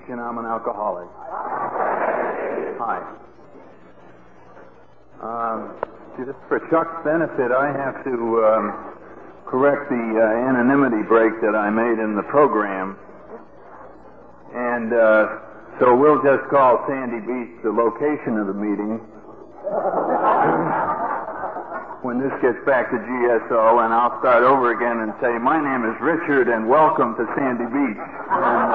and I'm an alcoholic. Hi. Just for Chuck's benefit, I have to correct the anonymity break that I made in the program. And so we'll just call Sandy Beach the location of the meeting when this gets back to GSO, and I'll start over again and say, my name is Richard, and welcome to Sandy Beach. And,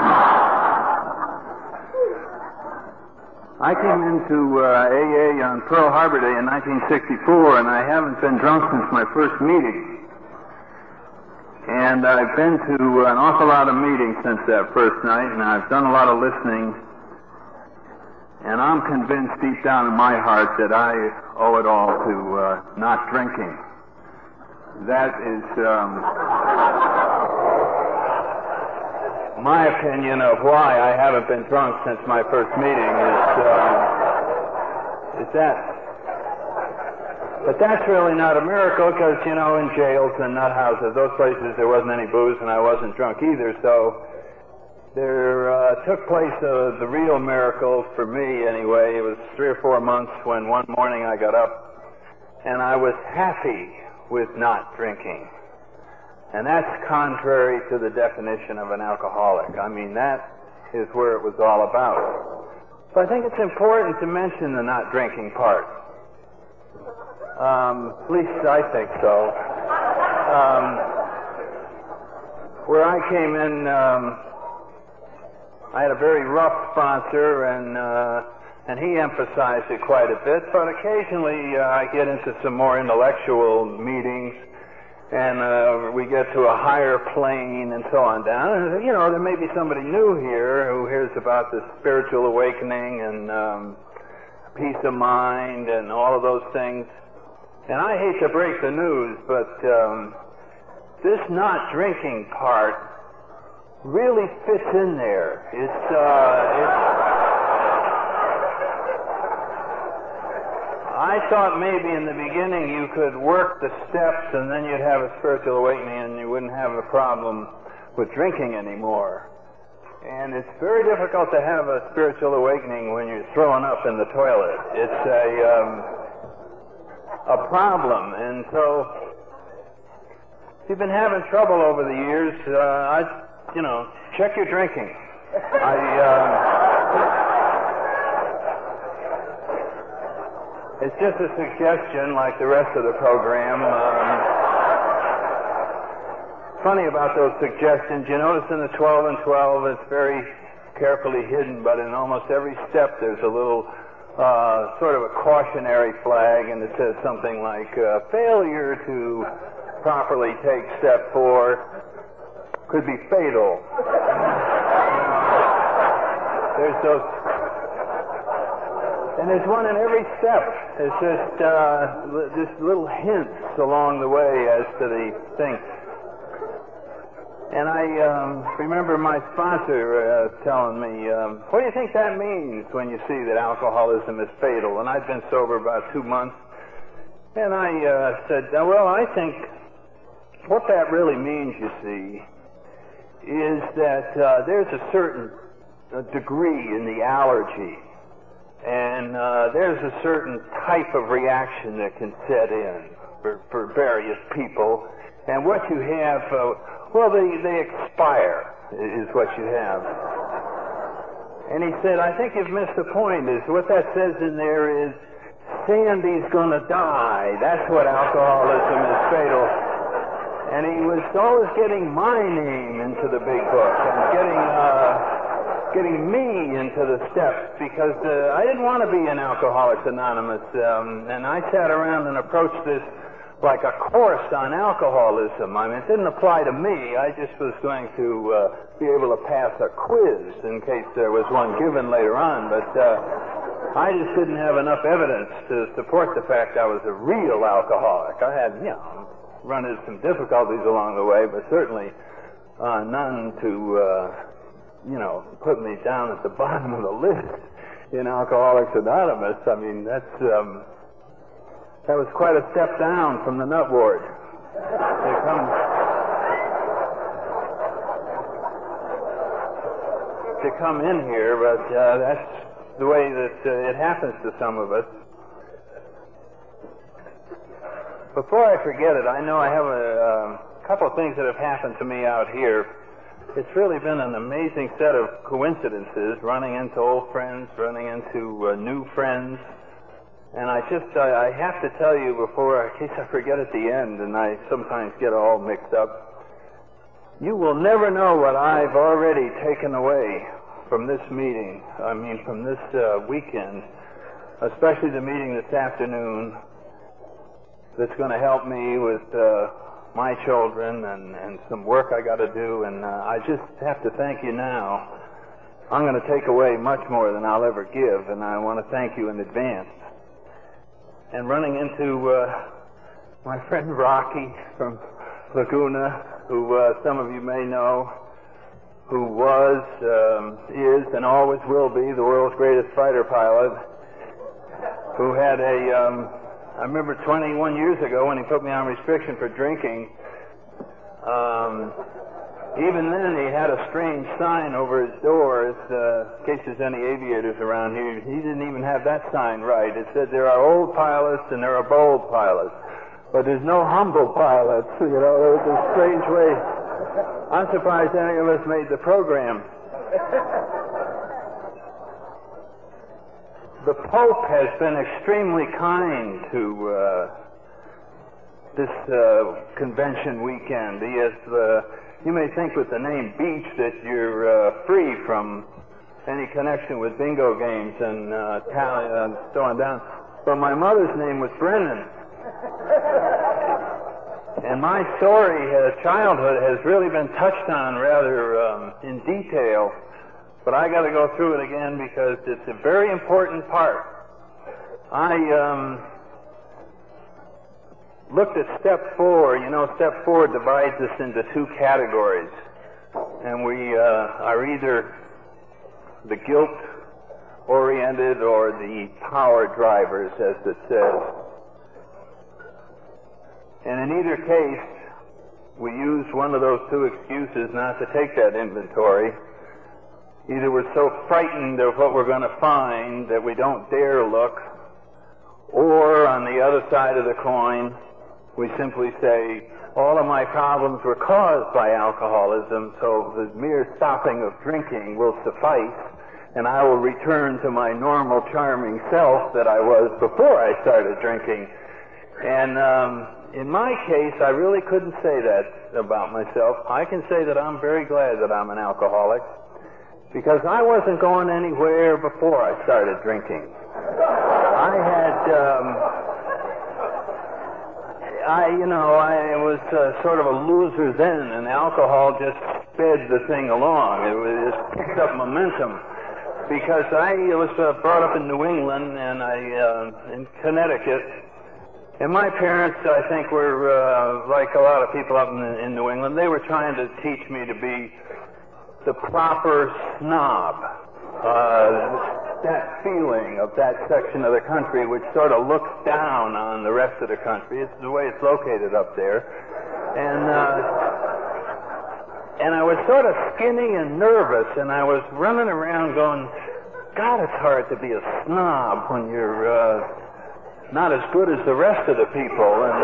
I came into AA on Pearl Harbor Day in 1964, and I haven't been drunk since my first meeting. And I've been to an awful lot of meetings since that first night, and I've done a lot of listening. And I'm convinced deep down in my heart that I owe it all to not drinking. That is my opinion of why I haven't been drunk since my first meeting is that. But that's really not a miracle because, you know, in jails and nut houses, those places, there wasn't any booze and I wasn't drunk either. So there took place the real miracle for me anyway. It was 3 or 4 months when one morning I got up and I was happy with not drinking. And that's contrary to the definition of an alcoholic. I mean, that is where it was all about. So I think it's important to mention the not drinking part. At least I think so. Where I came in, I had a very rough sponsor, and he emphasized it quite a bit, but occasionally I get into some more intellectual meetings, and we get to a higher plane and so on down. And, you know, there may be somebody new here who hears about the spiritual awakening and peace of mind and all of those things. And I hate to break the news, but this not drinking part really fits in there. I thought maybe in the beginning you could work the steps and then you'd have a spiritual awakening and you wouldn't have a problem with drinking anymore. And it's very difficult to have a spiritual awakening when you're throwing up in the toilet. It's a problem. And so if you've been having trouble over the years, check your drinking. It's just a suggestion like the rest of the program. Funny about those suggestions, you notice in the 12 and 12 it's very carefully hidden, but in almost every step there's a little sort of a cautionary flag, and it says something like, failure to properly take step 4 could be fatal. There's those. And there's one in every step. It's just little hints along the way as to the thing. And I remember my sponsor telling me, what do you think that means when you see that alcoholism is fatal? And I'd been sober about 2 months. And I said, well, I think what that really means, you see, is that there's a certain degree in the allergy. And there's a certain type of reaction that can set in for various people. And what you have, they expire, is what you have. And he said, I think you've missed the point. Is what that says in there is, Sandy's gonna die. That's what alcoholism is fatal. And he was always getting my name into the big book and getting me into the steps because I didn't want to be in Alcoholics Anonymous, and I sat around and approached this like a course on alcoholism. I mean, it didn't apply to me. I just was going to be able to pass a quiz in case there was one given later on, but I just didn't have enough evidence to support the fact I was a real alcoholic. I had, run into some difficulties along the way, but certainly none to put me down at the bottom of the list in Alcoholics Anonymous. I mean, that was quite a step down from the nut ward. to come in here, but that's the way that it happens to some of us. Before I forget it, I know I have a couple of things that have happened to me out here. It's really been an amazing set of coincidences, running into old friends, running into new friends. And I have to tell you before, in case I forget at the end, and I sometimes get all mixed up, you will never know what I've already taken away from this meeting, from this weekend, especially the meeting this afternoon, that's going to help me with my children and some work I got to do, and I just have to thank you now. I'm going to take away much more than I'll ever give, and I want to thank you in advance. And running into my friend Rocky from Laguna, who some of you may know, who was, is, and always will be the world's greatest fighter pilot, who had I remember 21 years ago when he put me on restriction for drinking, even then he had a strange sign over his door, in case there's any aviators around here. He didn't even have that sign right. It said there are old pilots and there are bold pilots, but there's no humble pilots. You know, there's a strange way. I'm surprised any of us made the program. The Pope has been extremely kind to this convention weekend. He has, you may think with the name Beach that you're free from any connection with bingo games and so on down. But my mother's name was Brennan. And my story, childhood, has really been touched on rather in detail. But I got to go through it again because it's a very important part. I looked at step 4. You know, step 4 divides us into two categories. And we are either the guilt-oriented or the power drivers, as it says. And in either case, we use one of those two excuses not to take that inventory. Either we're so frightened of what we're going to find that we don't dare look, or on the other side of the coin, we simply say, all of my problems were caused by alcoholism, so the mere stopping of drinking will suffice, and I will return to my normal, charming self that I was before I started drinking. And in my case, I really couldn't say that about myself. I can say that I'm very glad that I'm an alcoholic, because I wasn't going anywhere before I started drinking. I was sort of a loser then, and alcohol just sped the thing along. It just picked up momentum, because I was brought up in New England and in Connecticut, and my parents, I think, were like a lot of people up in New England. They were trying to teach me to be the proper snob, that feeling of that section of the country which sort of looks down on the rest of the country. It's the way it's located up there. And I was sort of skinny and nervous, and I was running around going, God, it's hard to be a snob when you're not as good as the rest of the people. And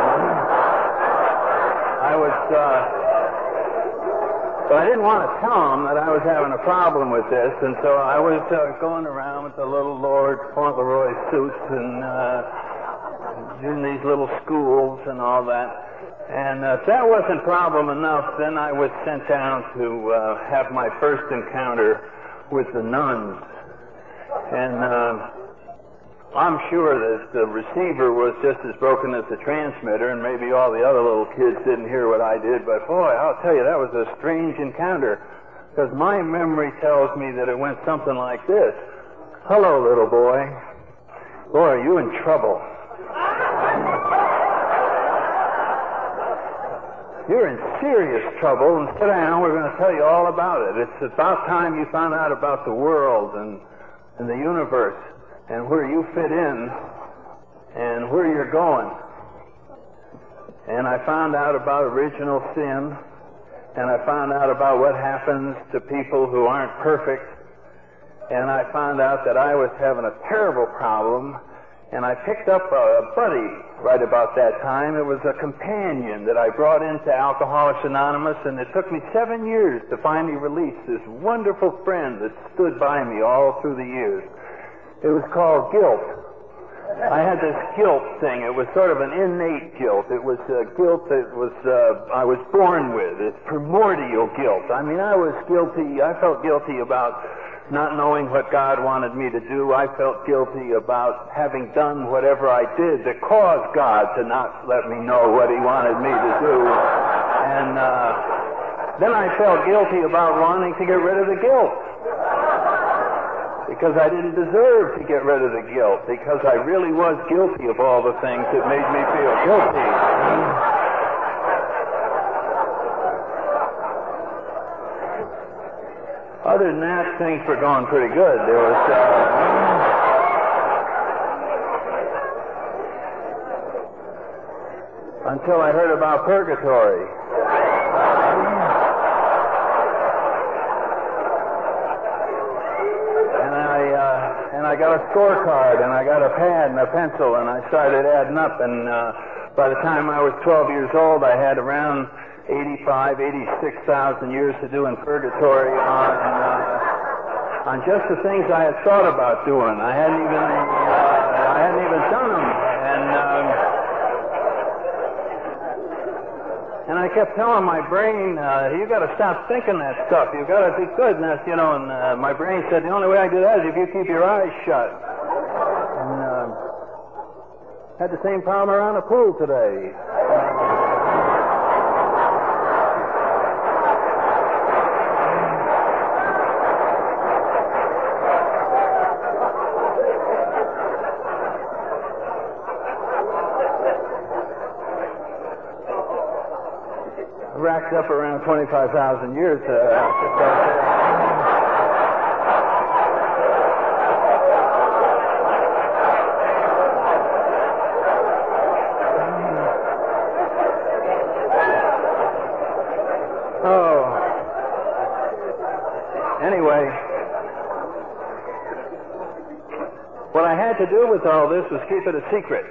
So I didn't want to tell them that I was having a problem with this, and so I was going around with the little Lord Fauntleroy suits and in these little schools and all that. And if that wasn't problem enough, then I was sent down to have my first encounter with the nuns. And I'm sure that the receiver was just as broken as the transmitter, and maybe all the other little kids didn't hear what I did, but boy, I'll tell you, that was a strange encounter, because my memory tells me that it went something like this. Hello, little boy. Boy, are you in trouble. You're in serious trouble, and sit down, we're going to tell you all about it. It's about time you found out about the world and the universe, and where you fit in, and where you're going. And I found out about original sin, and I found out about what happens to people who aren't perfect, and I found out that I was having a terrible problem, and I picked up a buddy right about that time. It was a companion that I brought into Alcoholics Anonymous, and it took me 7 years to finally release this wonderful friend that stood by me all through the years. It was called guilt. I had this guilt thing. It was sort of an innate guilt. It was guilt that was I was born with. It's primordial guilt. I mean, I was guilty. I felt guilty about not knowing what God wanted me to do. I felt guilty about having done whatever I did that caused God to not let me know what He wanted me to do. And then I felt guilty about wanting to get rid of the guilt, because I didn't deserve to get rid of the guilt, because I really was guilty of all the things that made me feel guilty. Other than that, things were going pretty good. There was until I heard about purgatory. And I got a scorecard, and I got a pad and a pencil, and I started adding up, and by the time I was 12 years old, I had around 86,000 years to do in purgatory on just the things I had thought about doing. I hadn't even done them, and I kept telling my brain, you got to stop thinking that stuff. You got to be good. And that's, and my brain said the only way I do that is if you keep your eyes shut. And had the same problem around the pool today. Racked up around 25,000 years. Anyway, what I had to do with all this was keep it a secret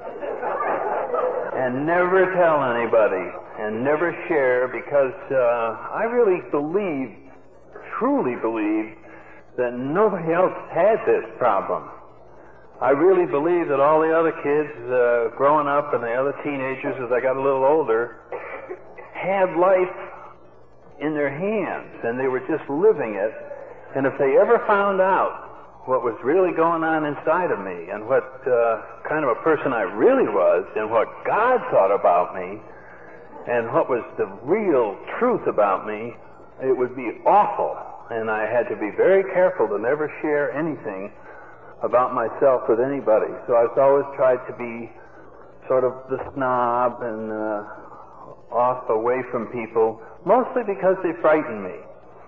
and never tell anybody. And never share, because I really truly believe that nobody else had this problem. I really believe that all the other kids growing up and the other teenagers as I got a little older had life in their hands, and they were just living it. And if they ever found out what was really going on inside of me, and what kind of a person I really was, and what God thought about me, and what was the real truth about me, it would be awful. And I had to be very careful to never share anything about myself with anybody. So I've always tried to be sort of the snob and off away from people, mostly because they frighten me.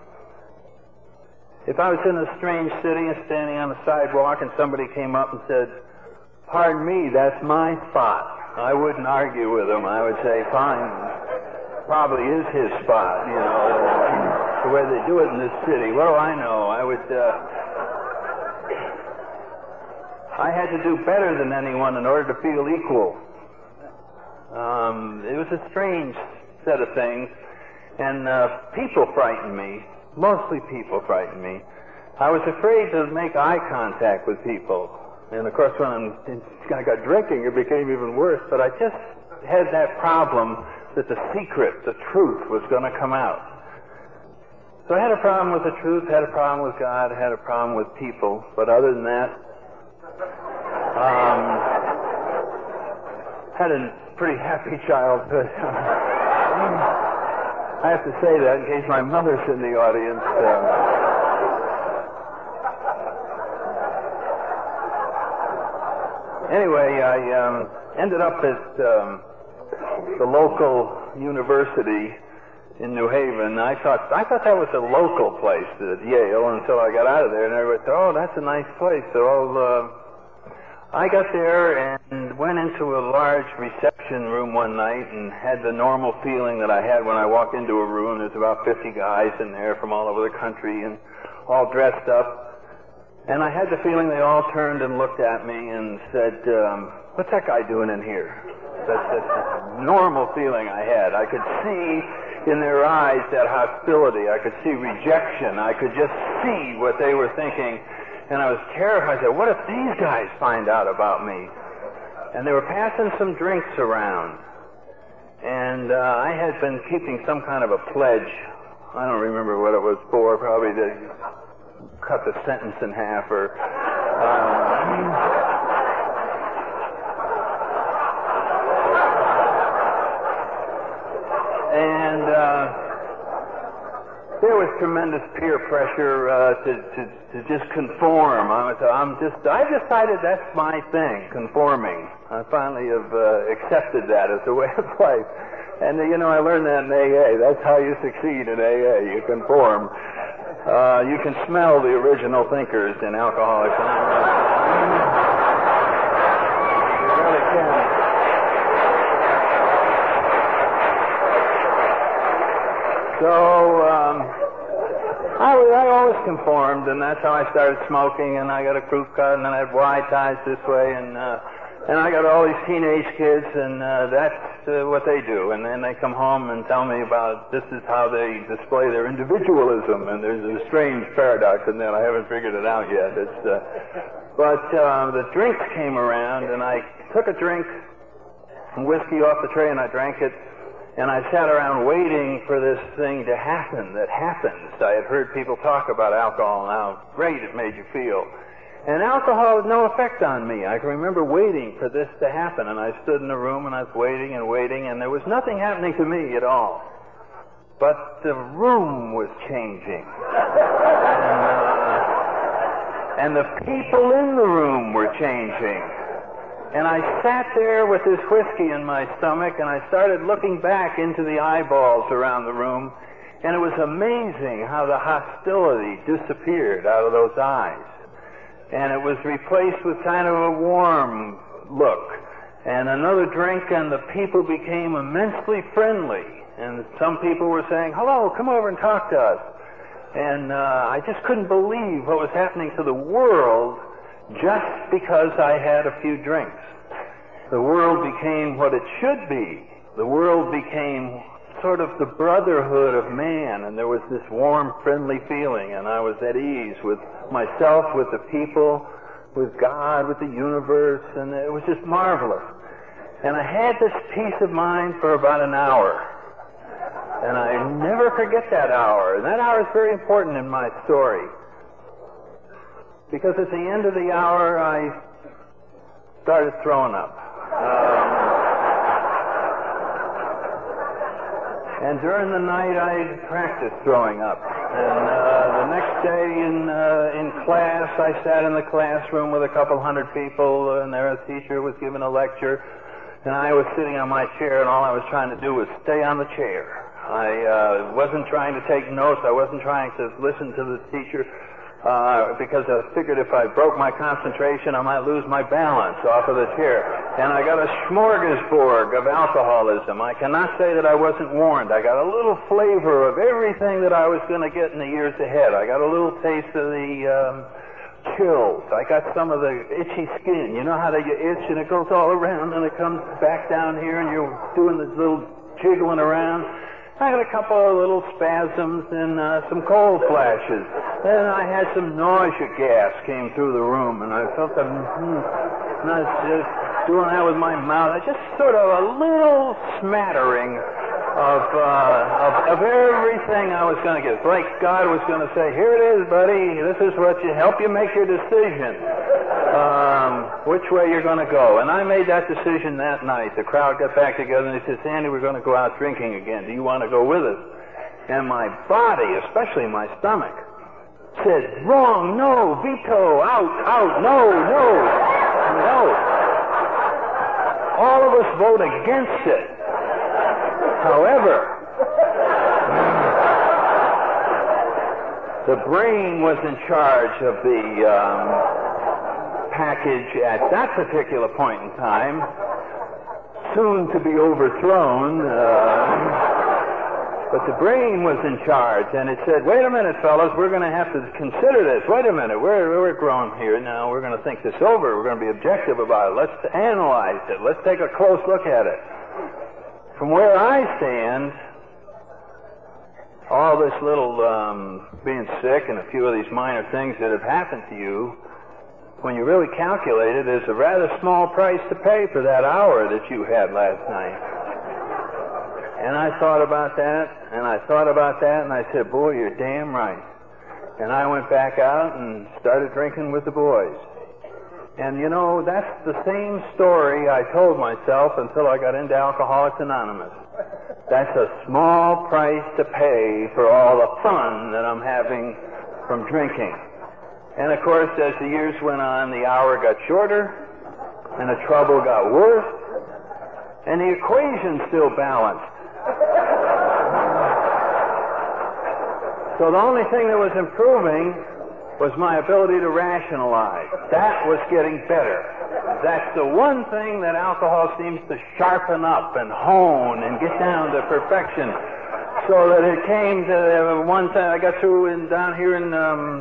If I was in a strange city and standing on the sidewalk and somebody came up and said, "Pardon me, that's my spot," I wouldn't argue with him. I would say, fine, probably is his spot, the way they do it in this city. What do I know? I had to do better than anyone in order to feel equal. It was a strange set of things, and people frightened me. Mostly people frightened me. I was afraid to make eye contact with people. And of course, when I got drinking, it became even worse. But I just had that problem that the secret, the truth, was going to come out. So I had a problem with the truth, had a problem with God, had a problem with people. But other than that, had a pretty happy childhood. I have to say that in case my mother's in the audience. Anyway, I ended up at the local university in New Haven. I thought that was a local place at Yale until I got out of there, and everybody said, "Oh, that's a nice place." So I got there and went into a large reception reception room one night and had the normal feeling that I had when I walk into a room. There's about 50 guys in there from all over the country and all dressed up. And I had the feeling they all turned and looked at me and said, what's that guy doing in here? That's the normal feeling I had. I could see in their eyes that hostility. I could see rejection. I could just see what they were thinking. And I was terrified. I said, what if these guys find out about me? And they were passing some drinks around. And I had been keeping some kind of a pledge. I don't remember what it was for. Probably to cut the sentence in half or... there was tremendous peer pressure to just conform. I've decided that's my thing, conforming. I finally have accepted that as a way of life. And, I learned that in AA. That's how you succeed in AA. You conform. You can smell the original thinkers in Alcoholics Anonymous. You really can. So, I always conformed, and that's how I started smoking, and I got a crew cut, and then I had wide ties this way, and I got all these teenage kids, and that's what they do. And then they come home and tell me about this is how they display their individualism, and there's a strange paradox in that. I haven't figured it out yet. But the drinks came around, and I took a drink, whiskey off the tray, and I drank it. And I sat around waiting for this thing to happen that happens. I had heard people talk about alcohol and how great it made you feel. And alcohol had no effect on me. I can remember waiting for this to happen. And I stood in the room and I was waiting, and there was nothing happening to me at all. But the room was changing. And the people in the room were changing. And I sat there with this whiskey in my stomach, and I started looking back into the eyeballs around the room, and it was amazing how the hostility disappeared out of those eyes. And it was replaced with kind of a warm look. And another drink, and the people became immensely friendly. And some people were saying, hello, come over and talk to us. And I just couldn't believe what was happening to the world just because I had a few drinks. The world became what it should be. The world became sort of the brotherhood of man, and there was this warm, friendly feeling, and I was at ease with myself, with the people, with God, with the universe, and it was just marvelous. And I had this peace of mind for about an hour. And I never forget that hour. And that hour is very important in my story. Because at the end of the hour, I started throwing up. And during the night, I practiced throwing up. And the next day in class, I sat in the classroom with a couple hundred people, and there a teacher was giving a lecture, and I was sitting on my chair, and all I was trying to do was stay on the chair. I wasn't trying to take notes. I wasn't trying to listen to the teacher. Because I figured if I broke my concentration, I might lose my balance off of the chair. And I got a smorgasbord of alcoholism. I cannot say that I wasn't warned. I got a little flavor of everything that I was going to get in the years ahead. I got a little taste of the chills. I got some of the itchy skin. You know how you itch and it goes all around and it comes back down here and you're doing this little jiggling around. I had a couple of little spasms and some cold flashes. Then I had some nausea gas came through the room, and I felt and I was just doing that with my mouth. I just sort of a little smattering of everything I was going to get. It's like God was going to say, here it is, buddy. This is what you help you make your decision. Which way you're going to go. And I made that decision that night. The crowd got back together and they said, Sandy, we're going to go out drinking again. Do you want to go with us? And my body, especially my stomach, said, wrong, no, veto, out, no. All of us vote against it. However, the brain was in charge of the package at that particular point in time. soon to be overthrown. But the brain was in charge, and it said, wait a minute, fellas, we're going to have to consider this. Wait a minute, we're grown here now. We're going to think this over. We're going to be objective about it. Let's analyze it. Let's take a close look at it. From where I stand, all this little being sick and a few of these minor things that have happened to you, when you really calculate it, is a rather small price to pay for that hour that you had last night. And I thought about that, and I thought about that, and I said, boy, you're damn right. And I went back out and started drinking with the boys. And, you know, that's the same story I told myself until I got into Alcoholics Anonymous. That's a small price to pay for all the fun that I'm having from drinking. And, of course, as the years went on, the hour got shorter, and the trouble got worse, and the equation still balanced. So the only thing that was improving was my ability to rationalize. That was getting better. That's the one thing that alcohol seems to sharpen up and hone and get down to perfection. So that it came to one time I got through down here in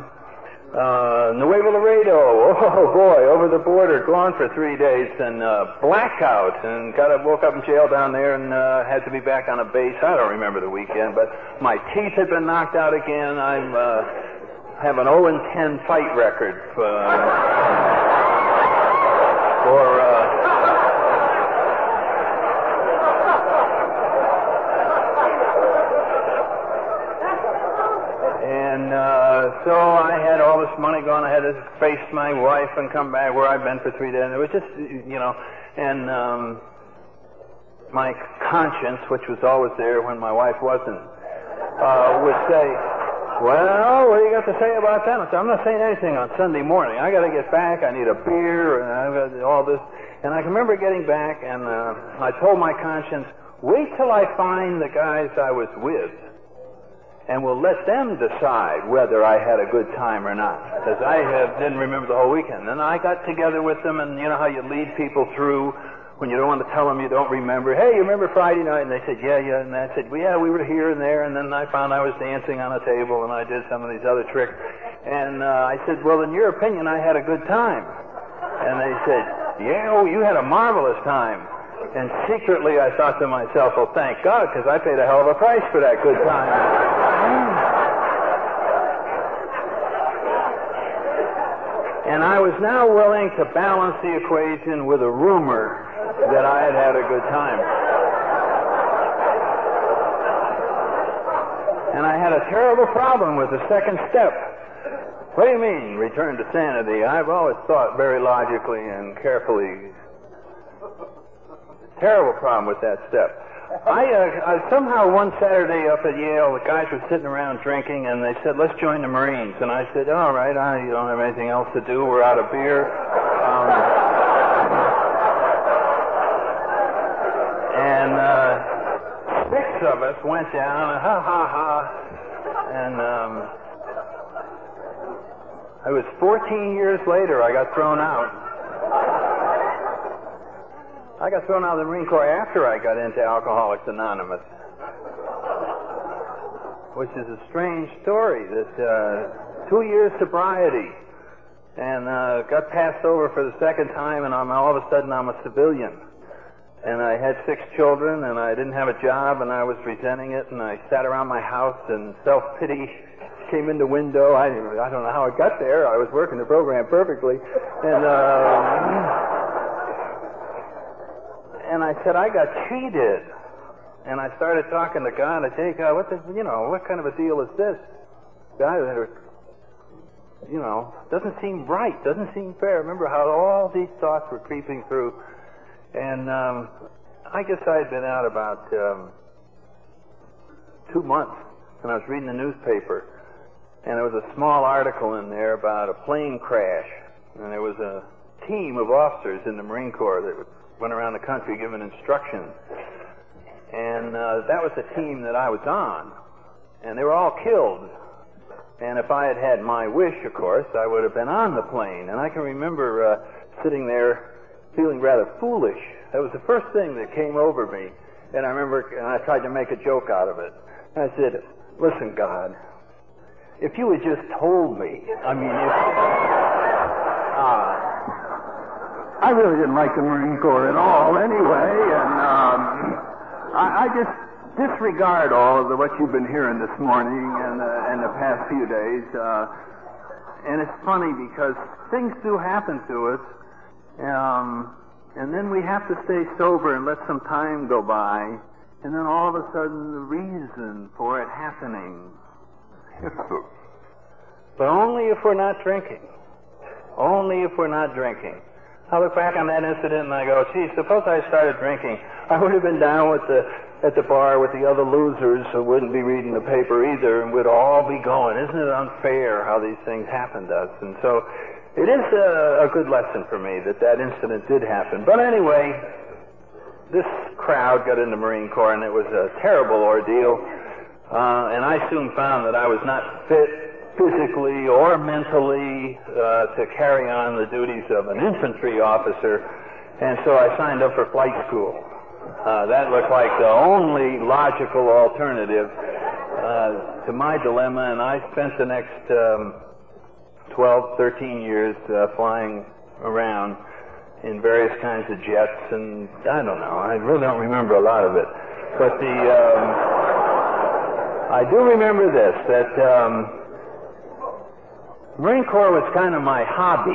Nuevo Laredo. Oh boy, over the border, gone for 3 days, and blackout, and woke up in jail down there, and had to be back on a base. I don't remember the weekend, but my teeth had been knocked out again. I'm have an 0-10 fight record so I had all this money gone. I had to face my wife and come back where I'd been for 3 days. And it was just, you know, and my conscience, which was always there when my wife wasn't, would say, well, what do you got to say about that? I said, I'm not saying anything on Sunday morning. I got to get back. I need a beer, and I've got all this. And I can remember getting back, and I told my conscience, wait till I find the guys I was with, and we'll let them decide whether I had a good time or not. Because I didn't remember the whole weekend. And I got together with them, and you know how you lead people through when you don't want to tell them you don't remember. Hey, you remember Friday night? And they said, yeah. And I said, well, yeah, we were here and there. And then I found I was dancing on a table, and I did some of these other tricks. And I said, well, in your opinion, I had a good time. And they said, yeah, oh, you had a marvelous time. And secretly I thought to myself, well, thank God, because I paid a hell of a price for that good time. And I was now willing to balance the equation with a rumor that I had had a good time. And I had a terrible problem with the second step. What do you mean, return to sanity? I've always thought very logically and carefully. Terrible problem with that step. I somehow one Saturday up at Yale, the guys were sitting around drinking, and they said, let's join the Marines. And I said, all right, I don't have anything else to do. We're out of beer. And 6 of us went down, and and it was 14 years later I got thrown out. I got thrown out of the Marine Corps after I got into Alcoholics Anonymous, which is a strange story. That 2 years sobriety, and got passed over for the second time, and all of a sudden I'm a civilian. And I had 6 children, and I didn't have a job, and I was resenting it, and I sat around my house, and self-pity came in the window. I don't know how it got there. I was working the program perfectly. And I said, I got cheated. And I started talking to God. I said, hey, God, what kind of a deal is this? God, doesn't seem right, doesn't seem fair. Remember how all these thoughts were creeping through. And I guess I had been out about 2 months, and I was reading the newspaper, and there was a small article in there about a plane crash. And there was a team of officers in the Marine Corps that went around the country giving instructions. And that was the team that I was on. And they were all killed. And if I had had my wish, of course, I would have been on the plane. And I can remember sitting there feeling rather foolish. That was the first thing that came over me. And I remember, and I tried to make a joke out of it. I said, listen, God, if you had just told me, I really didn't like the Marine Corps at all anyway, and I just disregard all of what you've been hearing this morning and the past few days. And it's funny because things do happen to us, and then we have to stay sober and let some time go by, and then all of a sudden the reason for it happening. But only if we're not drinking. Only if we're not drinking. I look back on that incident and I go, gee, suppose I started drinking. I would have been down at the bar with the other losers who wouldn't be reading the paper either, and we'd all be going, isn't it unfair how these things happen to us? And so it is a good lesson for me that incident did happen. But anyway, this crowd got in the Marine Corps, and it was a terrible ordeal. And I soon found that I was not fit physically or mentally to carry on the duties of an infantry officer, and so I signed up for flight school. That looked like the only logical alternative to my dilemma, and I spent the next 12, 13 years flying around in various kinds of jets, and I don't know, I really don't remember a lot of it. But I do remember this, that Marine Corps was kind of my hobby.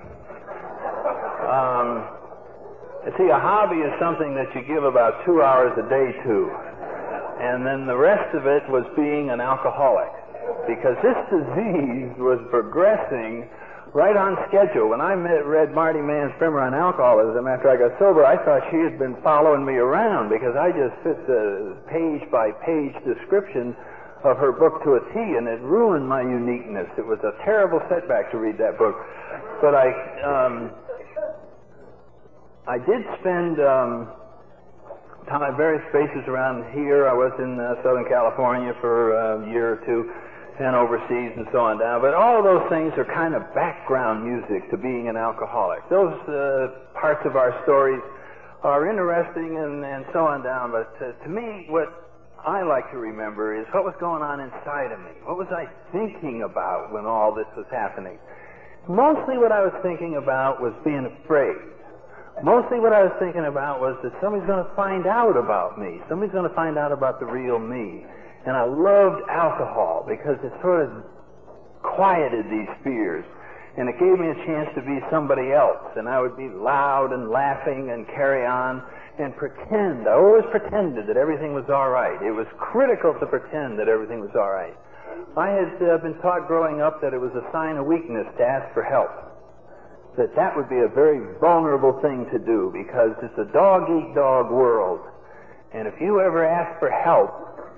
See, a hobby is something that you give about 2 hours a day to, and then the rest of it was being an alcoholic, because this disease was progressing right on schedule. When I read Marty Mann's primer on alcoholism after I got sober, I thought she had been following me around, because I just fit the page-by-page description of her book to a T, and it ruined my uniqueness. It was a terrible setback to read that book. But I did spend time at various spaces around here. I was in Southern California for a year or two, and overseas and so on down. But all of those things are kind of background music to being an alcoholic. Those parts of our stories are interesting and so on down. But to me, what I like to remember is what was going on inside of me. What was I thinking about when all this was happening? Mostly what I was thinking about was being afraid. Mostly what I was thinking about was that somebody's going to find out about me. Somebody's going to find out about the real me. And I loved alcohol because it sort of quieted these fears. And it gave me a chance to be somebody else. And I would be loud and laughing and carry on and pretend. I always pretended that everything was all right. It was critical to pretend that everything was all right. I had been taught growing up that it was a sign of weakness to ask for help. That would be a very vulnerable thing to do, because it's a dog-eat-dog world. And if you ever asked for help,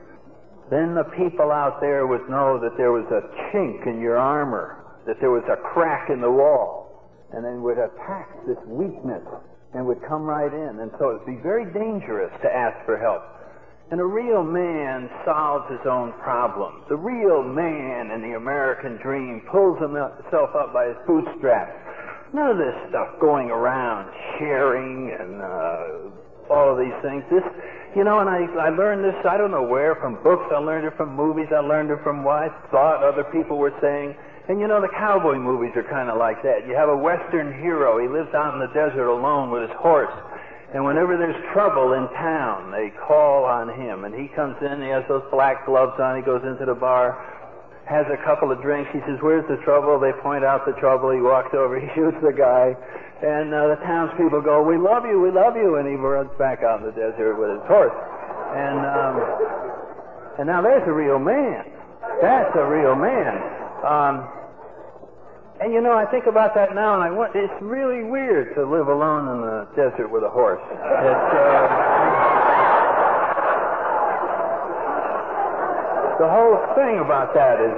then the people out there would know that there was a chink in your armor, that there was a crack in the wall, and then would attack this weakness and would come right in. And so it would be very dangerous to ask for help. And a real man solves his own problems. The real man in the American dream pulls himself up by his bootstraps. None of this stuff going around sharing and all of these things. This, and I learned this, I don't know where, from books. I learned it from movies. I learned it from what I thought other people were saying. And the cowboy movies are kind of like that. You have a Western hero. He lives out in the desert alone with his horse. And whenever there's trouble in town, they call on him. And he comes in, he has those black gloves on, he goes into the bar, has a couple of drinks. He says, "Where's the trouble?" They point out the trouble. He walks over, he shoots the guy. And the townspeople go, we love you. And he runs back out in the desert with his horse. And now there's a real man. That's a real man. And I think about that now, and it's really weird to live alone in the desert with a horse. The whole thing about that is,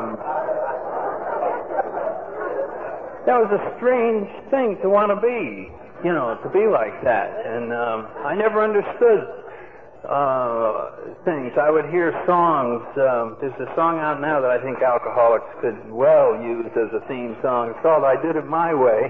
that was a strange thing to want to be, to be like that. And I never understood things. I would hear songs. There's a song out now that I think alcoholics could well use as a theme song. It's called I Did It My Way.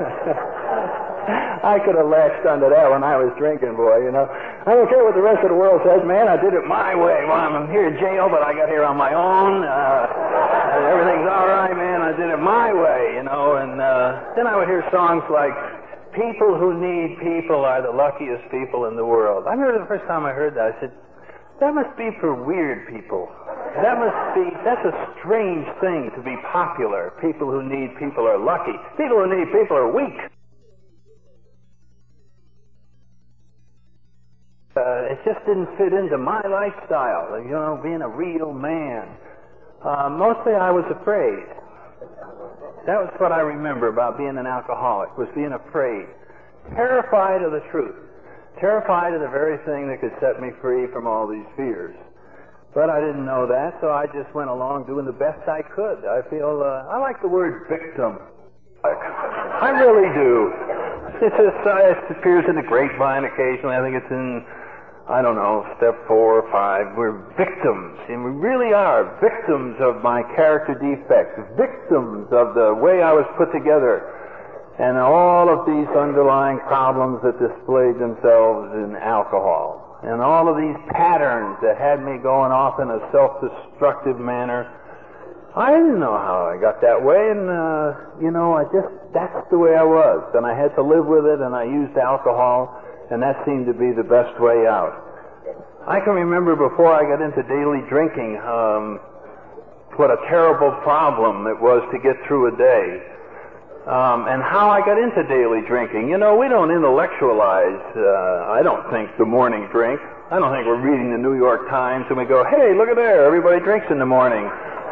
I could have latched onto that when I was drinking, boy, you know. I don't care what the rest of the world says, man, I did it my way. Well, I'm here in jail, but I got here on my own. Everything's all right, man, I did it my way, you know. And then I would hear songs like, people who need people are the luckiest people in the world. I remember the first time I heard that, I said, that must be for weird people. That's a strange thing to be popular. People who need people are lucky. People who need people are weak. It just didn't fit into my lifestyle, you know, being a real man. Mostly I was afraid. That was what I remember about being an alcoholic, was being afraid. Terrified of the truth. Terrified of the very thing that could set me free from all these fears. But I didn't know that, so I just went along doing the best I could. I feel, I like the word victim. I really do. It appears in the grapevine occasionally. I think it's in, I don't know, step 4 or 5. We're victims, and we really are victims of my character defects, victims of the way I was put together, and all of these underlying problems that displayed themselves in alcohol, and all of these patterns that had me going off in a self-destructive manner. I didn't know how I got that way, and, you know, that's the way I was, and I had to live with it, and I used alcohol, and that seemed to be the best way out. I can remember before I got into daily drinking, what a terrible problem it was to get through a day, and how I got into daily drinking. You know, we don't intellectualize, I don't think, the morning drink. I don't think we're reading the New York Times and we go, hey, look at there, everybody drinks in the morning.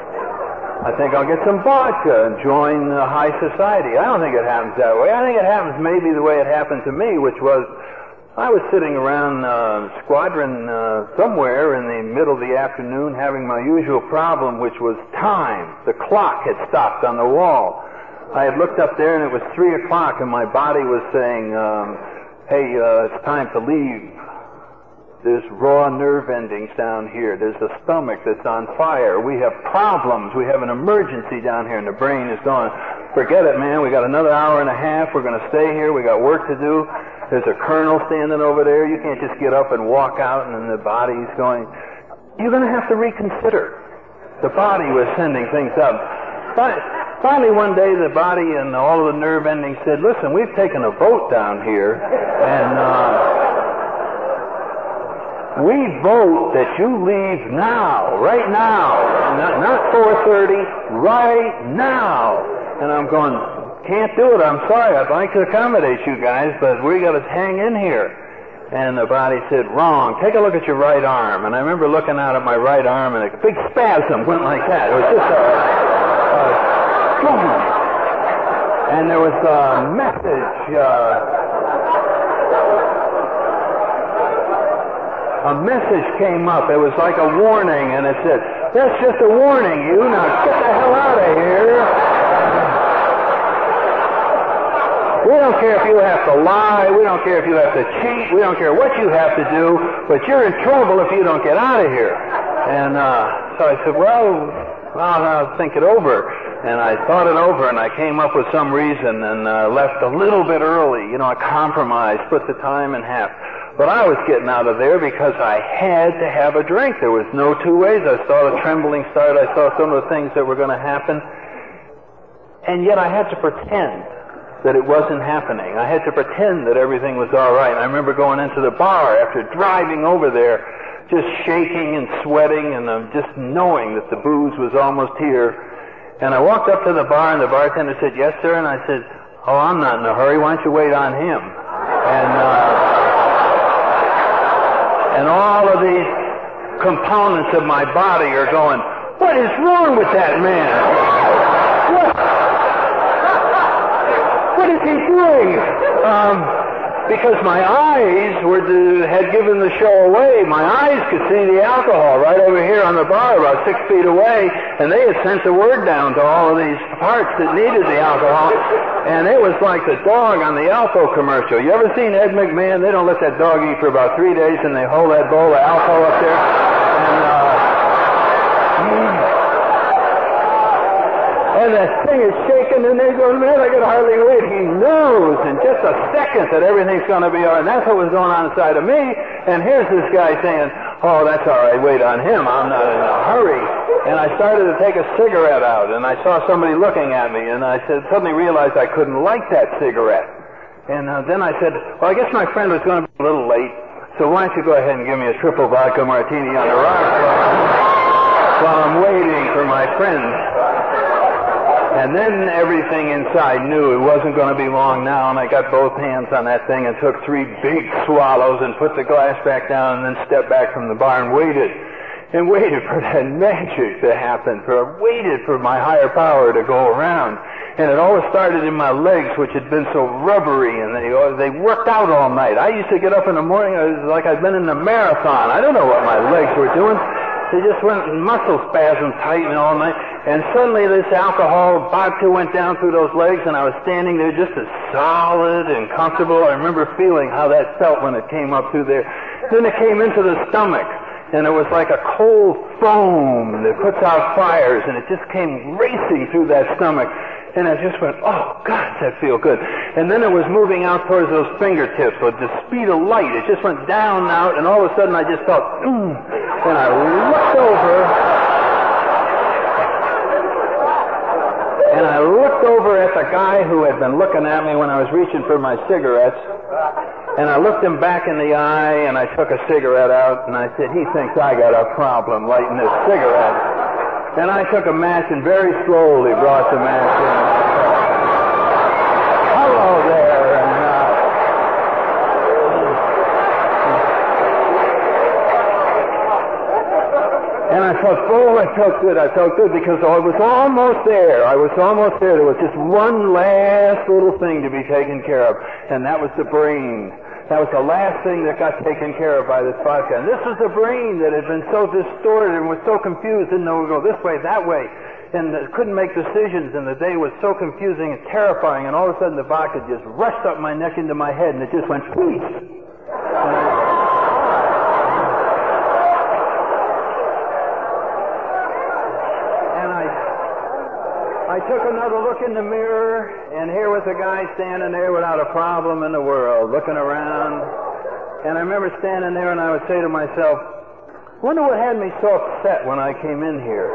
I think I'll get some vodka and join high society. I don't think it happens that way. I think it happens maybe the way it happened to me, which was I was sitting around Squadron somewhere in the middle of the afternoon having my usual problem, which was time. The clock had stopped on the wall. I had looked up there and it was 3 o'clock and my body was saying, hey, it's time to leave. There's raw nerve endings down here. There's a stomach that's on fire. We have problems. We have an emergency down here. And the brain is going, forget it, man. We got another hour and a half. We're going to stay here. We got work to do. There's a colonel standing over there. You can't just get up and walk out. And then the body's going, you're going to have to reconsider. The body was sending things up. Finally, one day, the body and all of the nerve endings said, listen, we've taken a vote down here. And, we vote that you leave now, right now, not 4:30, right now. And I'm going, can't do it, I'm sorry, I'd like to accommodate you guys, but we got to hang in here. And the body said, wrong, take a look at your right arm. And I remember looking out at my right arm and a big spasm went like that. It was just boom. And there was a message, a message came up. It was like a warning, and it said, that's just a warning, you. Now get the hell out of here. We don't care if you have to lie. We don't care if you have to cheat. We don't care what you have to do, but you're in trouble if you don't get out of here. And so I said, well, I'll think it over. And I thought it over, and I came up with some reason and left a little bit early. You know, a compromise, put the time in half. But I was getting out of there because I had to have a drink. There was no two ways. I saw the trembling start. I saw some of the things that were going to happen. And yet I had to pretend that it wasn't happening. I had to pretend that everything was all right. And I remember going into the bar after driving over there, just shaking and sweating and just knowing that the booze was almost here. And I walked up to the bar and the bartender said, yes, sir. And I said, oh, I'm not in a hurry. Why don't you wait on him? And all of these components of my body are going, what is wrong with that man? What is he doing? because my eyes had given the show away. My eyes could see the alcohol right over here on the bar about 6 feet away, and they had sent the word down to all of these parts that needed the alcohol. And it was like the dog on the Alpo commercial. You ever seen Ed McMahon? They don't let that dog eat for about 3 days, and they hold that bowl of Alpo up there. And that thing is shaking, and they're going, man, I can hardly wait. He knows in just a second that everything's going to be all right. And that's what was going on inside of me. And here's this guy saying, oh, that's all right, wait on him. I'm not in a hurry. And I started to take a cigarette out, and I saw somebody looking at me, and I suddenly realized I couldn't light that cigarette. And then I said, well, I guess my friend was going to be a little late, so why don't you go ahead and give me a triple vodka martini on the rocks while I'm waiting for my friend. And then everything inside knew it wasn't going to be long now, and I got both hands on that thing and took 3 big swallows and put the glass back down and then stepped back from the bar and waited. And waited for that magic to happen, waited for my higher power to go around. And it always started in my legs, which had been so rubbery, and they worked out all night. I used to get up in the morning, it was like I'd been in a marathon. I don't know what my legs were doing. They just went muscle spasms tightening all night. And suddenly this alcohol vodka went down through those legs, and I was standing there just as solid and comfortable. I remember feeling how that felt when it came up through there. Then it came into the stomach, and it was like a cold foam that puts out fires, and it just came racing through that stomach. And I just went, oh, God, that feels good. And then it was moving out towards those fingertips with the speed of light. It just went down and out, and all of a sudden I just felt, and I looked over at the guy who had been looking at me when I was reaching for my cigarettes, and I looked him back in the eye, and I took a cigarette out, and I said, he thinks I got a problem lighting this cigarette. And I took a match and very slowly brought the match in. Hello there. And I thought, oh, I felt good. I felt good because I was almost there. There was just one last little thing to be taken care of, and that was the brain. That was the last thing that got taken care of by this vodka. And this was the brain that had been so distorted and was so confused, didn't know to go this way, that way, and couldn't make decisions, and the day was so confusing and terrifying, and all of a sudden the vodka just rushed up my neck into my head, and it just went, peace. I took another look in the mirror, and here was a guy standing there without a problem in the world, looking around. And I remember standing there, and I would say to myself, wonder what had me so upset when I came in here.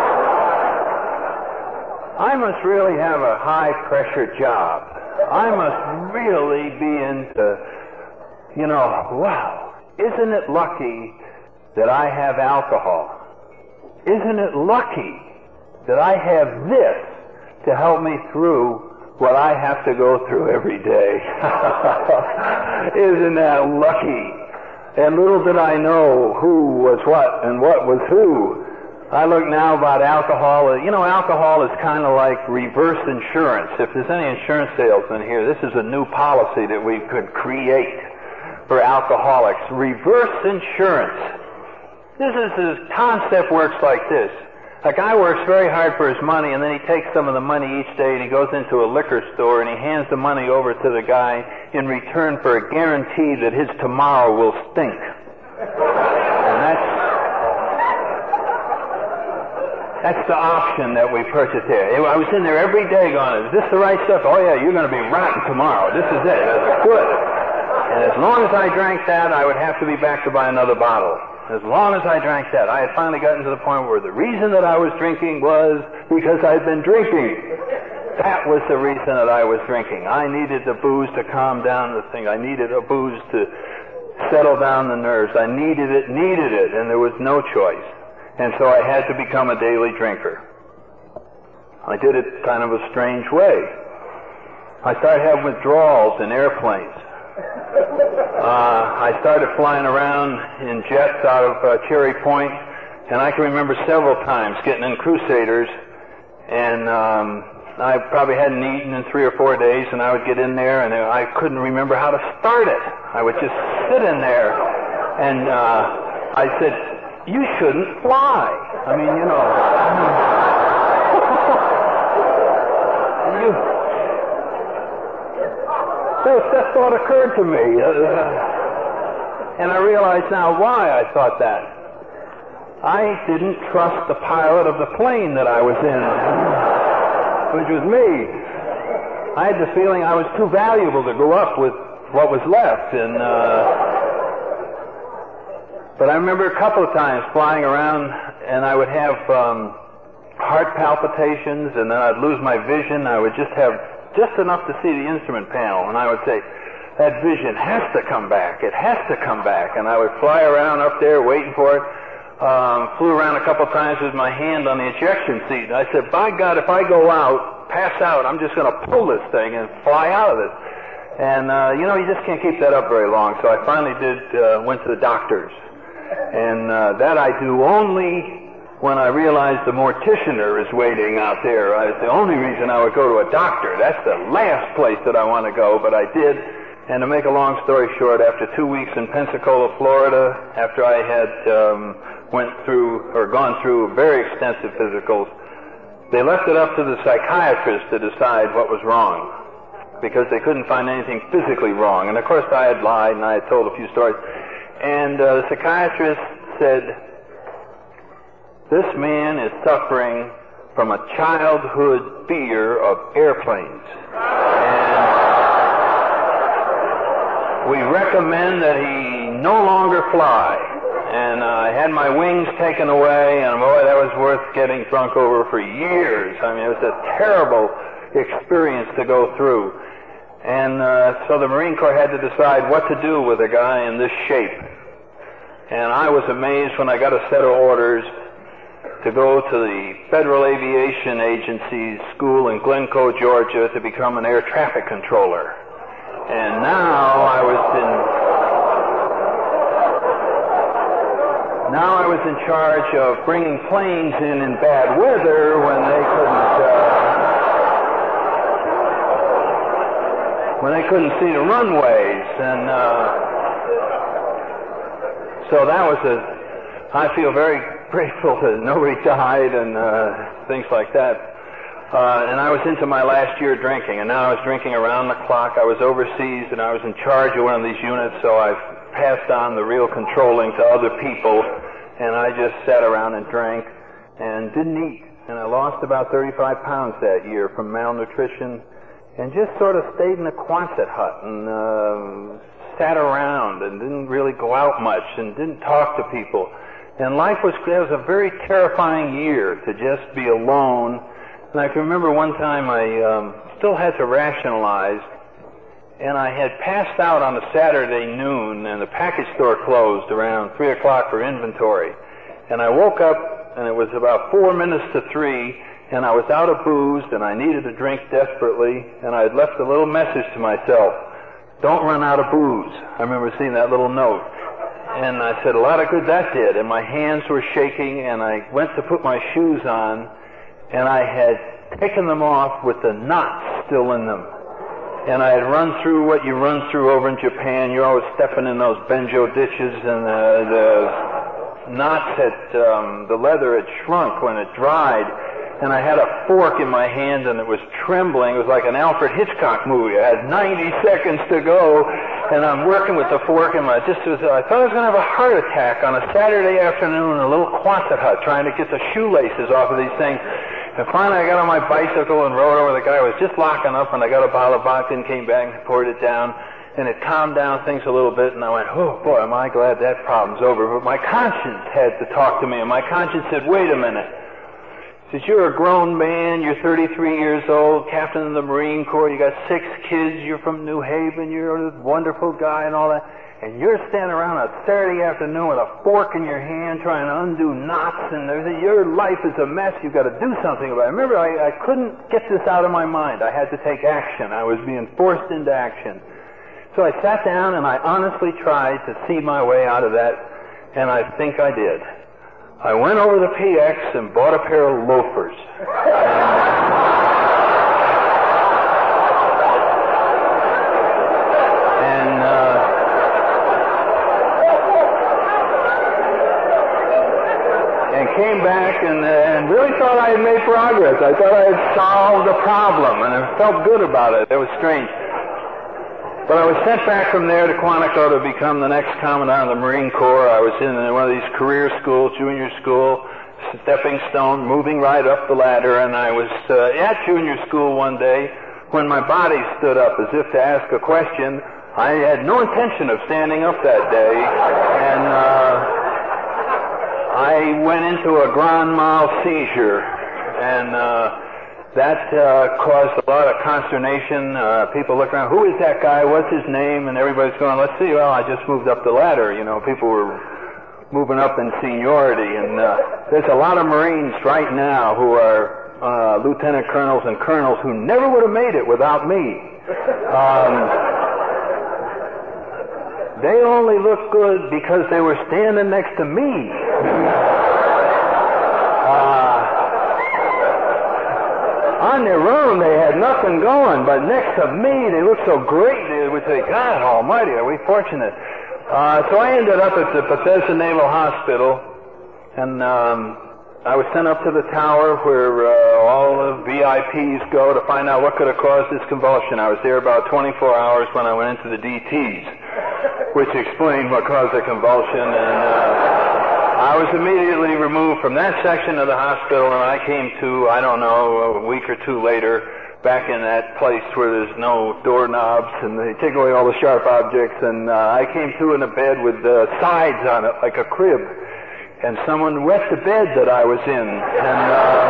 I must really have a high-pressure job. I must really be into, wow, isn't it lucky that I have alcohol? Isn't it lucky that I have this to help me through what I have to go through every day? Isn't that lucky? And little did I know who was what and what was who. I look now about alcohol. Alcohol is kind of like reverse insurance. If there's any insurance salesmen here, this is a new policy that we could create for alcoholics. Reverse insurance. This concept works like this. A guy works very hard for his money, and then he takes some of the money each day, and he goes into a liquor store, and he hands the money over to the guy in return for a guarantee that his tomorrow will stink. And that's the option that we purchase here. I was in there every day going, is this the right stuff? Oh, yeah, you're going to be rotten tomorrow. This is it. That's good. And as long as I drank that, I would have to be back to buy another bottle. As long as I drank that, I had finally gotten to the point where the reason that I was drinking was because I'd been drinking. That was the reason that I was drinking. I needed the booze to calm down the thing. I needed a booze to settle down the nerves. I needed it, and there was no choice. And so I had to become a daily drinker. I did it kind of a strange way. I started having withdrawals in airplanes. I started flying around in jets out of Cherry Point, and I can remember several times getting in Crusaders and I probably hadn't eaten in 3 or 4 days, and I would get in there, and I couldn't remember how to start it. I would just sit in there, and I said, "You shouldn't fly." I mean, you know. That thought occurred to me. And I realize now why I thought that. I didn't trust the pilot of the plane that I was in, which was me. I had the feeling I was too valuable to go up with what was left. And but I remember a couple of times flying around, and I would have heart palpitations, and then I'd lose my vision. I would just have just enough to see the instrument panel, and I would say, "That vision has to come back. It has to come back." And I would fly around up there waiting for it. Flew around a couple of times with my hand on the ejection seat. And I said, "By God, if I go out, pass out, I'm just going to pull this thing and fly out of it." And, you know, you just can't keep that up very long. So I finally went to the doctors. And that I do only when I realized the morticianer is waiting out there. It's the only reason I would go to a doctor. That's the last place that I want to go, but I did. And to make a long story short, after 2 weeks in Pensacola, Florida, after I had gone through very extensive physicals, they left it up to the psychiatrist to decide what was wrong, because they couldn't find anything physically wrong. And of course I had lied, and I had told a few stories. And the psychiatrist said, "This man is suffering from a childhood fear of airplanes. And we recommend that he no longer fly." And I had my wings taken away, and boy, that was worth getting drunk over for years. I mean, it was a terrible experience to go through. And so the Marine Corps had to decide what to do with a guy in this shape. And I was amazed when I got a set of orders to go to the Federal Aviation Agency's school in Glencoe, Georgia, to become an air traffic controller. And now I was in charge of bringing planes in bad weather when they couldn't see the runways. And so that was I feel very grateful that nobody died and things like that. And I was into my last year drinking, and now I was drinking around the clock. I was overseas, and I was in charge of one of these units, so I passed on the real controlling to other people, and I just sat around and drank and didn't eat. And I lost about 35 pounds that year from malnutrition, and just sort of stayed in a Quonset hut and sat around and didn't really go out much and didn't talk to people. And it was a very terrifying year to just be alone. And I can remember one time I still had to rationalize, and I had passed out on a Saturday noon, and the package store closed around 3 o'clock for inventory. And I woke up, and it was about 4 minutes to 3, and I was out of booze, and I needed a drink desperately, and I had left a little message to myself, "Don't run out of booze." I remember seeing that little note. And I said, a lot of good that did, and my hands were shaking, and I went to put my shoes on, and I had taken them off with the knots still in them. And I had run through what you run through over in Japan. You're always stepping in those benjo ditches, and the knots the leather had shrunk when it dried. And I had a fork in my hand, and it was trembling. It was like an Alfred Hitchcock movie. I had 90 seconds to go, and I'm working with the fork in my... I thought I was going to have a heart attack on a Saturday afternoon in a little Quonset hut, trying to get the shoelaces off of these things. And finally I got on my bicycle and rode over. The guy was just locking up, and I got a bottle of vodka and came back and poured it down. And it calmed down things a little bit, and I went, oh boy, am I glad that problem's over. But my conscience had to talk to me, and my conscience said, wait a minute. Says, you're a grown man, you're 33 years old, captain of the Marine Corps, you got 6 kids, you're from New Haven, you're a wonderful guy and all that, and you're standing around on Saturday afternoon with a fork in your hand trying to undo knots, and your life is a mess, you've got to do something about it. Remember, I couldn't get this out of my mind. I had to take action. I was being forced into action. So I sat down and I honestly tried to see my way out of that, and I think I did. I went over to PX and bought a pair of loafers. was. I thought I had solved the problem, and I felt good about it. It was strange. But I was sent back from there to Quantico to become the next commandant of the Marine Corps. I was in one of these career schools, junior school, stepping stone, moving right up the ladder, and I was at junior school one day when my body stood up as if to ask a question. I had no intention of standing up that day, and I went into a grand mal seizure, and that caused a lot of consternation. People looked around, who is that guy? What's his name? And everybody's going, let's see. Well, I just moved up the ladder. You know, people were moving up in seniority. And there's a lot of Marines right now who are lieutenant colonels and colonels who never would have made it without me. They only look good because they were standing next to me. On their own, they had nothing going, but next to me, they looked so great. They would say, God almighty, are we fortunate? So I ended up at the Bethesda Naval Hospital, and I was sent up to the tower where all the VIPs go to find out what could have caused this convulsion. I was there about 24 hours when I went into the DTs, which explained what caused the convulsion, and I was immediately removed from that section of the hospital, and I came to, I don't know, a week or two later, back in that place where there's no doorknobs, and they take away all the sharp objects, and I came to in a bed with sides on it, like a crib, and someone wet the bed that I was in, and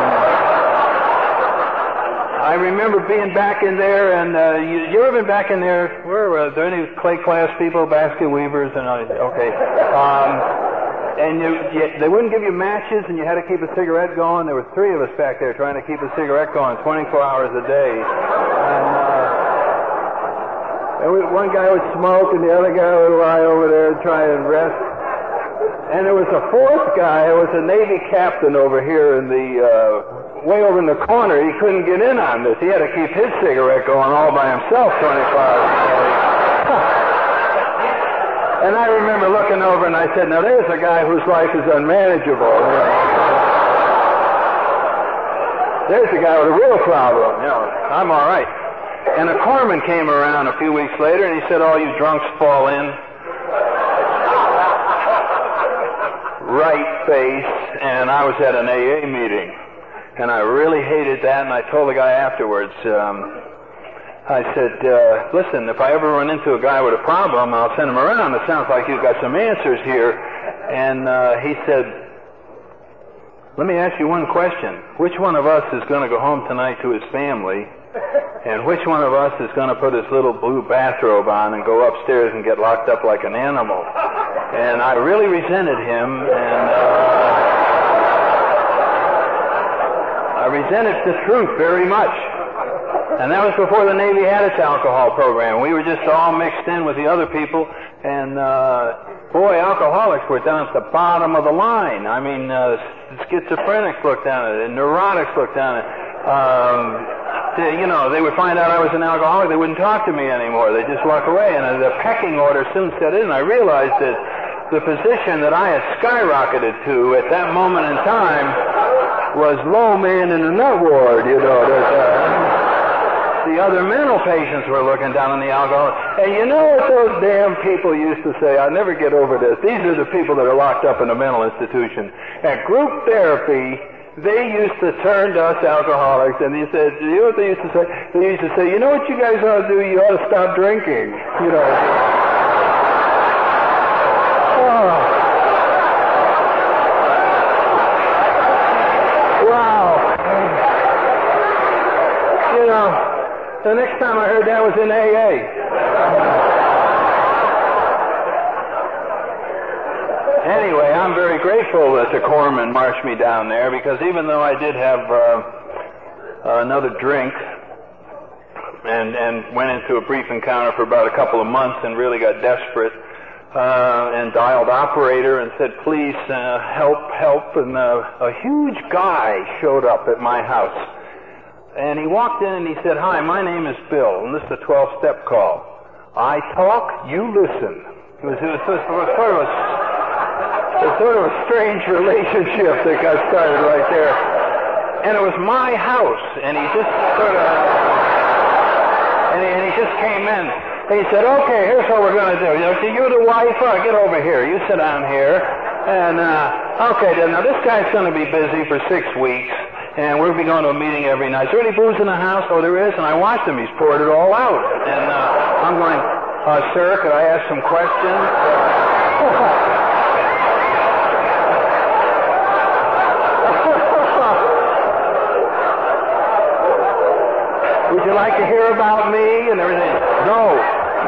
I remember being back in there, and you ever been back in there? Where were there any clay class people, basket weavers, and okay. And they wouldn't give you matches, and you had to keep a cigarette going. There were three of us back there trying to keep a cigarette going 24 hours a day. And one guy would smoke, and the other guy would lie over there and try and rest. And there was a fourth guy who was a Navy captain over here in the way over in the corner. He couldn't get in on this. He had to keep his cigarette going all by himself 24 hours a day. And I remember looking over and I said, now there's a guy whose life is unmanageable. You know. There's a guy with a real problem. You know, I'm all right. And a corpsman came around a few weeks later and he said, all you drunks fall in. Right face. And I was at an AA meeting. And I really hated that, and I told the guy afterwards, I said, listen, if I ever run into a guy with a problem, I'll send him around. It sounds like you've got some answers here. And he said, let me ask you one question. Which one of us is going to go home tonight to his family? And which one of us is going to put his little blue bathrobe on and go upstairs and get locked up like an animal? And I really resented him, and I resented the truth very much. And that was before the Navy had its alcohol program. We were just all mixed in with the other people, and boy, alcoholics were down at the bottom of the line. I mean, schizophrenics looked down at it, and neurotics looked down at it. They would find out I was an alcoholic. They wouldn't talk to me anymore. They'd just walk away, and the pecking order soon set in. I realized that the position that I had skyrocketed to at that moment in time was low man in the nut ward, you know. The other mental patients were looking down on the alcohol. And you know what those damn people used to say? I'll never get over this. These are the people that are locked up in a mental institution. At group therapy, they used to turn to us alcoholics, and they said, you know what they used to say? They used to say, you know what you guys ought to do? You ought to stop drinking. You know. The next time I heard that was in AA. Anyway, I'm very grateful that the corpsman marched me down there, because even though I did have another drink and went into a brief encounter for about a couple of months and really got desperate and dialed operator and said, please help, and a huge guy showed up at my house. And he walked in and he said, hi, my name is Bill, and this is a 12-step call. I talk, you listen. It was sort of a strange relationship that got started right there. And it was my house, and he just sort of, and he just came in. He said, okay, here's what we're going to do. You're the wife? Get over here. You sit down here. And, okay, now this guy's going to be busy for 6 weeks, and we'll be going to a meeting every night. Is there any booze in the house? Oh, there is. And I watched him. He's poured it all out. And I'm going, sir, could I ask some questions? Would you like to hear about me and everything? No.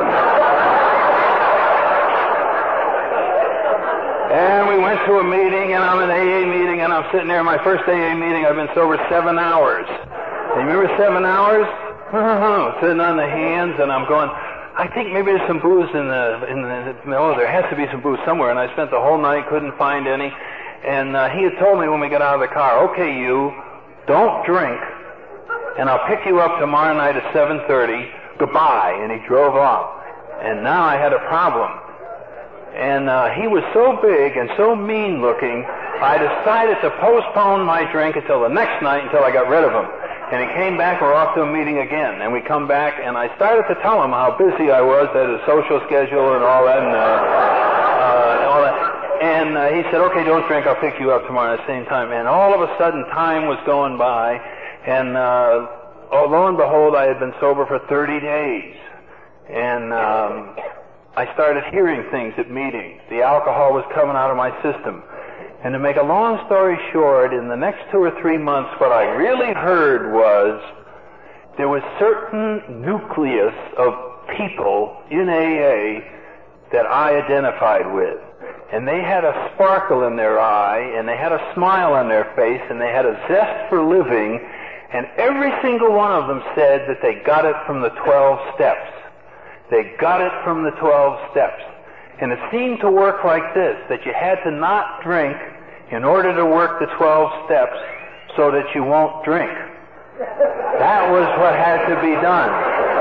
And we went to a meeting, and I'm in an AA meeting, and I'm sitting there. My first AA meeting, I've been sober 7 hours. You remember 7 hours? Sitting on the hands, and I'm going, I think maybe there's some booze there has to be some booze somewhere. And I spent the whole night, couldn't find any. And he had told me when we got out of the car, okay, you don't drink, and I'll pick you up tomorrow night at 7:30. Goodbye. And he drove off. And now I had a problem. And he was so big and so mean-looking, I decided to postpone my drink until the next night until I got rid of him. And he came back, we're off to a meeting again. And we come back, and I started to tell him how busy I was, that his social schedule and all that, and all that. And he said, okay, don't drink, I'll pick you up tomorrow at the same time. And all of a sudden, time was going by, and lo and behold, I had been sober for 30 days. And I started hearing things at meetings. The alcohol was coming out of my system. And to make a long story short, in the next 2 or 3 months, what I really heard was there was certain nucleus of people in AA that I identified with. And they had a sparkle in their eye, and they had a smile on their face, and they had a zest for living, and every single one of them said that they got it from the 12 steps. They got it from the 12 steps. And it seemed to work like this, that you had to not drink in order to work the 12 steps so that you won't drink. That was what had to be done.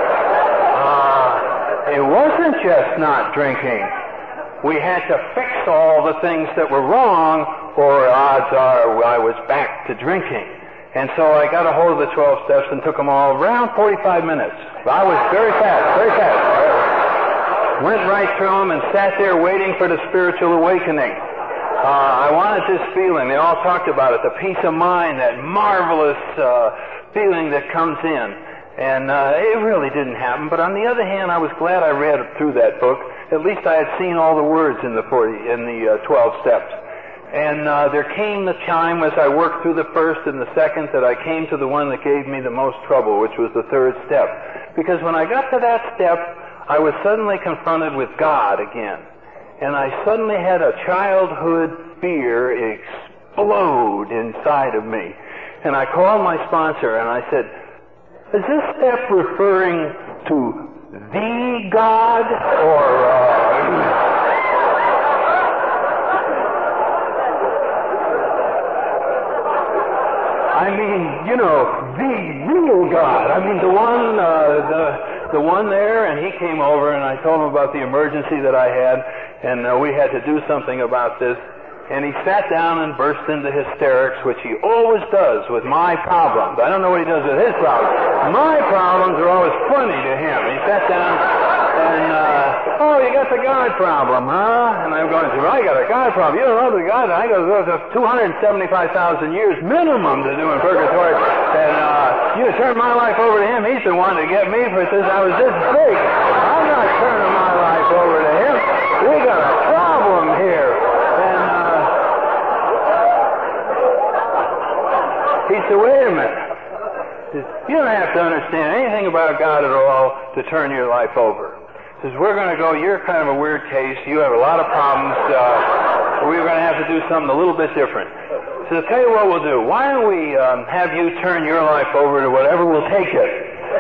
It wasn't just not drinking. We had to fix all the things that were wrong, or odds are I was back to drinking. And so I got a hold of the 12 steps and took them all around 45 minutes. I was very fast, very fast. Went right through them and sat there waiting for the spiritual awakening. I wanted this feeling. They all talked about it, the peace of mind, that marvelous feeling that comes in. And it really didn't happen. But on the other hand, I was glad I read through that book. At least I had seen all the words in the 12 steps. And there came the time as I worked through the first and the second that I came to the one that gave me the most trouble, which was the third step. Because when I got to that step, I was suddenly confronted with God again. And I suddenly had a childhood fear explode inside of me. And I called my sponsor and I said, is this step referring to the God or... I mean, you know, the real God. I mean, the one there, and he came over, and I told him about the emergency that I had, and we had to do something about this. And he sat down and burst into hysterics, which he always does with my problems. I don't know what he does with his problems. My problems are always funny to him. He sat down and, oh, you got the God problem, huh? And I'm going, well, I got a God problem. You don't know the God. I got 275,000 years minimum to do in purgatory. And you turn my life over to him. He's the one to get me for this. I was this big. I'm not turning my life over to him. We got a problem here. And he said, wait a minute. You don't have to understand anything about God at all to turn your life over. He says, we're going to go, you're kind of a weird case. You have a lot of problems. We're going to have to do something a little bit different. So I'll tell you what we'll do. Why don't we have you turn your life over to whatever will take it?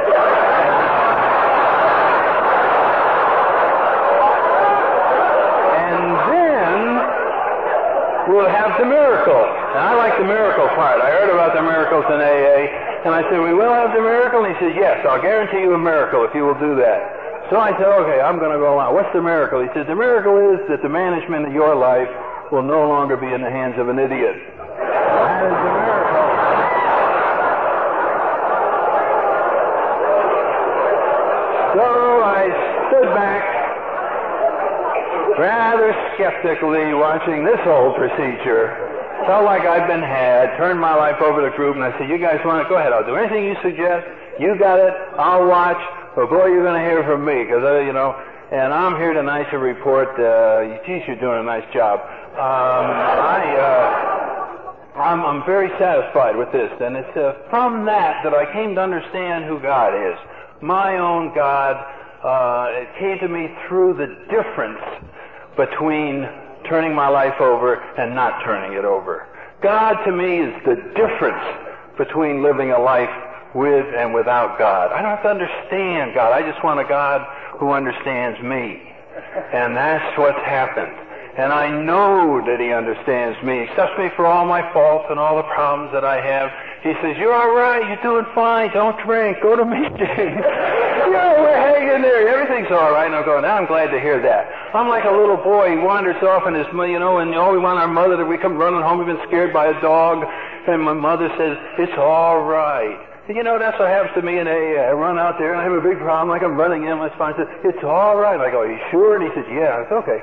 And then we'll have the miracle. And I like the miracle part. I heard about the miracles in AA. And I said, we will have the miracle? And he says, yes, I'll guarantee you a miracle if you will do that. So I said, okay, I'm going to go along. What's the miracle? He says, the miracle is that the management of your life will no longer be in the hands of an idiot. That is the miracle. stood back rather skeptically watching this whole procedure. Felt like I'd been had, turned my life over to the group, and I said, you guys want it? Go ahead, I'll do anything you suggest. You got it, I'll watch, but boy, you're going to hear from me, because, and I'm here tonight to report, geez, you're doing a nice job. I'm very satisfied with this, and it's from that I came to understand who God is. My own God, it came to me through the difference between turning my life over and not turning it over. God to me is the difference between living a life with and without God. I don't have to understand God. I just want a God who understands me. And that's what's happened. And I know that He understands me, accepts me for all my faults and all the problems that I have. He says, you're all right, you're doing fine, don't drink, go to meetings. We're hanging there, everything's all right. And I'm going, I'm glad to hear that. I'm like a little boy, he wanders off in his, and we want our mother to, we come running home, we've been scared by a dog, and my mother says, it's all right. That's what happens to me in AA. I run out there and I have a big problem, like I'm running in, my spine says, it's all right. And I go, are you sure? And he says, yeah, it's okay.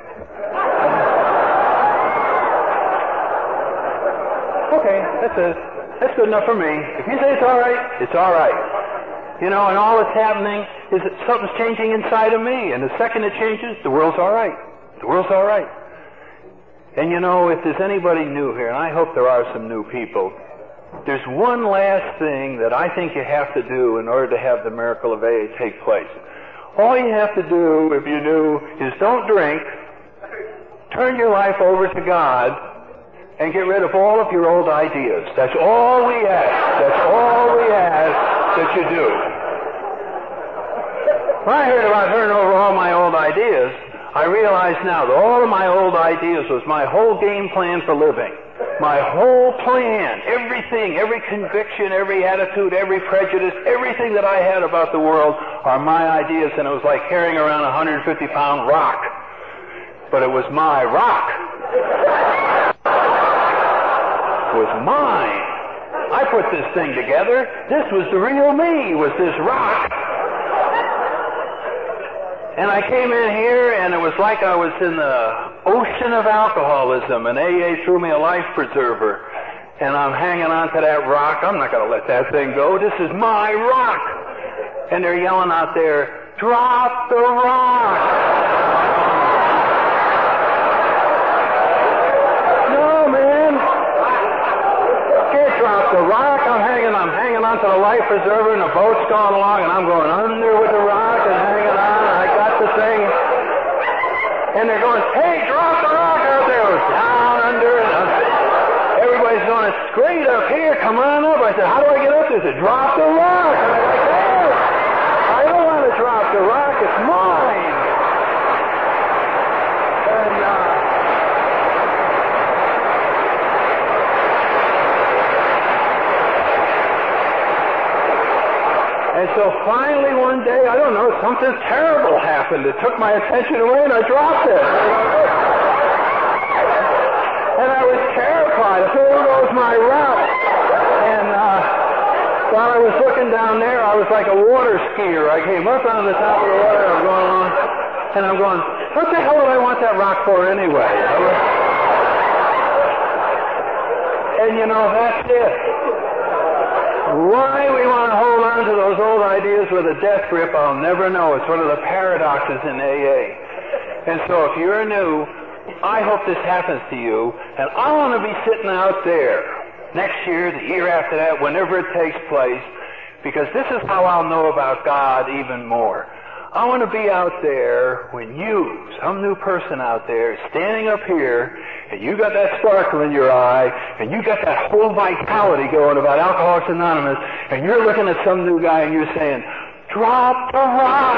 Okay, that's it. That's good enough for me. If you say it's all right, it's all right. And all that's happening is that something's changing inside of me. And the second it changes, the world's all right. The world's all right. And if there's anybody new here, and I hope there are some new people, there's one last thing that I think you have to do in order to have the miracle of AA take place. All you have to do, if you're new, is don't drink, turn your life over to God, and get rid of all of your old ideas. That's all we ask. That's all we ask that you do. When I heard about turning over all my old ideas, I realize now that all of my old ideas was my whole game plan for living. My whole plan, everything, every conviction, every attitude, every prejudice, everything that I had about the world are my ideas, and it was like carrying around a 150-pound rock. But it was my rock. It was mine. I put this thing together. This was the real me, was this rock. And I came in here, and it was like I was in the ocean of alcoholism, and AA threw me a life preserver. And I'm hanging on to that rock. I'm not going to let that thing go. This is my rock. And they're yelling out there, drop the rock. No, man. Can't drop the rock. I'm hanging on to the life preserver, and the boat's going along, and I'm going under with the rock and hanging on. The thing, and they're going, hey, drop the rock out there. It was down under, and everybody's going, it's great up here, come on up. I said, how do I get up there? They said, drop the rock. And I'm like, hey, I don't want to drop the rock, it's mine. And so finally one day, I don't know, something terrible happened. It took my attention away and I dropped it. And I was terrified. I said, there goes my rock. And while I was looking down there, I was like a water skier. I came up on the top of the water and I'm going along. And I'm going, what the hell would I want that rock for anyway? And that's it. Why we want to hold on to those old ideas with a death grip, I'll never know. It's one of the paradoxes in AA. And so if you're new, I hope this happens to you, and I want to be sitting out there next year, the year after that, whenever it takes place, because this is how I'll know about God even more. I want to be out there when you, some new person out there, standing up here, and you got that sparkle in your eye, and you got that whole vitality going about Alcoholics Anonymous, and you're looking at some new guy and you're saying, drop the rock.